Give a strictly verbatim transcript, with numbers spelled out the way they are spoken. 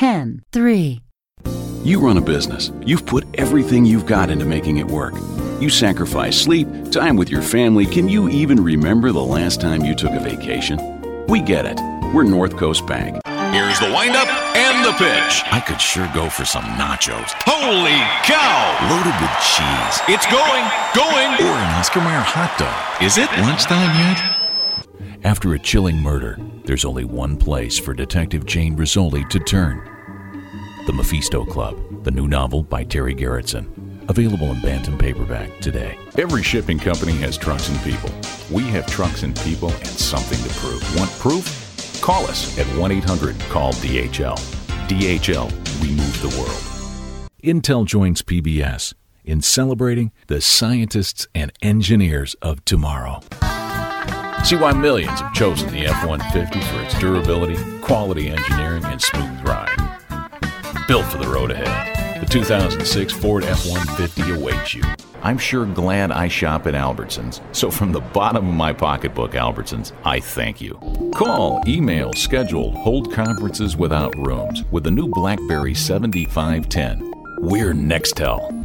ten, three. You run a business. You've put everything you've got into making it work. You sacrifice sleep, time with your family. Can you even remember the last time you took a vacation? We get it. We're North Coast Bank. Here's the windup and the pitch. I could sure go for some nachos. Holy cow! Loaded with cheese. It's going, going. Or an Oscar Mayer hot dog. Is it lunchtime yet? After a chilling murder, there's only one place for Detective Jane Rizzoli to turn. The Mephisto Club, the new novel by Terry Gerritsen. Available in Bantam paperback today. Every shipping company has trucks and people. We have trucks and people and something to prove. Want proof? Call us at one eight hundred call D H L. D H L, we move the world. Intel joins P B S in celebrating the scientists and engineers of tomorrow. See why millions have chosen the F one fifty for its durability, quality engineering, and smooth ride. Built for the road ahead, the two thousand six Ford F one fifty awaits you. I'm sure glad I shop at Albertsons. So from the bottom of my pocketbook, Albertsons, I thank you. Call, email, schedule, hold conferences without rooms with the new BlackBerry seventy-five ten. We're Nextel.